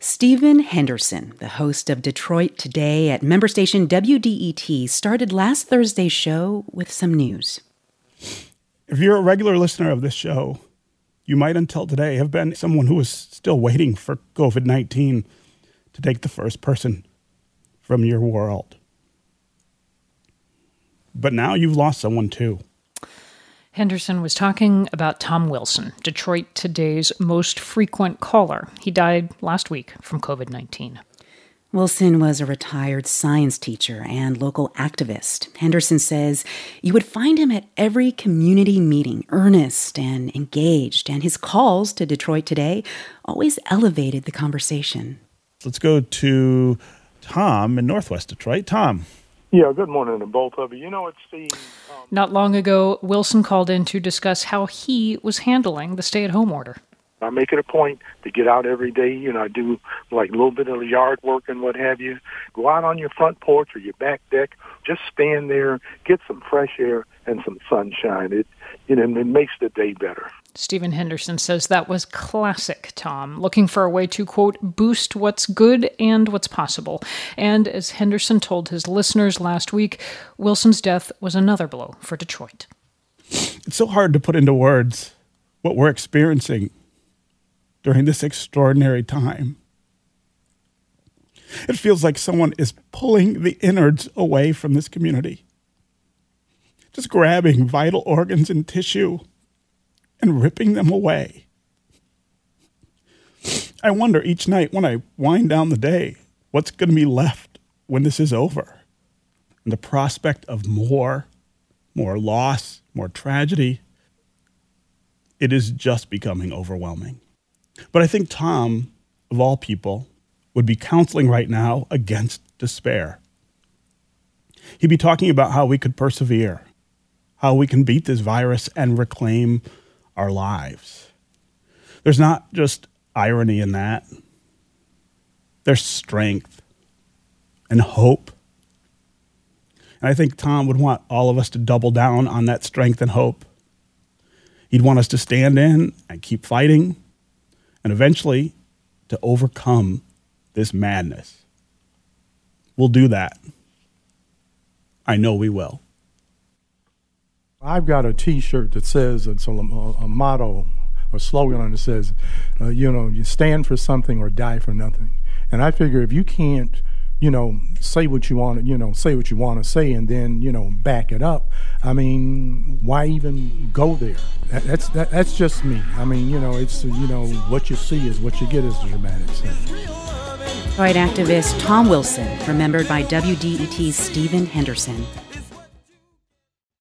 Stephen Henderson, the host of Detroit Today at member station WDET, started last Thursday's show with some news. If you're a regular listener of this show, you might until today have been someone who was still waiting for COVID-19 to take the first person from your world. But now you've lost someone too. Henderson was talking about Tom Wilson, Detroit Today's most frequent caller. He died last week from COVID-19. Wilson was a retired science teacher and local activist. Henderson says you would find him at every community meeting, earnest and engaged, and his calls to Detroit Today always elevated the conversation. Let's go to Tom in Northwest Detroit. Tom. Yeah, good morning to both of you. You know, it's Steve. Not long ago, Wilson called in to discuss how he was handling the stay-at-home order. I make it a point to get out every day. You know, I do like a little bit of yard work and what have you. Go out on your front porch or your back deck. Just stand there, get some fresh air and some sunshine. It makes the day better. Stephen Henderson says that was classic Tom, looking for a way to, quote, boost what's good and what's possible. And as Henderson told his listeners last week, Wilson's death was another blow for Detroit. It's so hard to put into words what we're experiencing during this extraordinary time. It feels like someone is pulling the innards away from this community, just grabbing vital organs and tissue and ripping them away. I wonder each night when I wind down the day, what's going to be left when this is over? And the prospect of more loss, more tragedy, it is just becoming overwhelming. But I think Tom, of all people, would be counseling right now against despair. He'd be talking about how we could persevere, how we can beat this virus and reclaim our lives. There's not just irony in that. There's strength and hope. And I think Tom would want all of us to double down on that strength and hope. He'd want us to stand in and keep fighting and eventually to overcome this madness. We'll do that. I know we will. I've got a T-shirt that says, it's a motto, a slogan on it that says, you stand for something or die for nothing. And I figure if you can't, say what you want to, say what you want to say and then, back it up, I mean, why even go there? That's just me. I mean, it's, what you see is what you get, as the dramatics say. Detroit activist Tom Wilson, remembered by WDET's Stephen Henderson.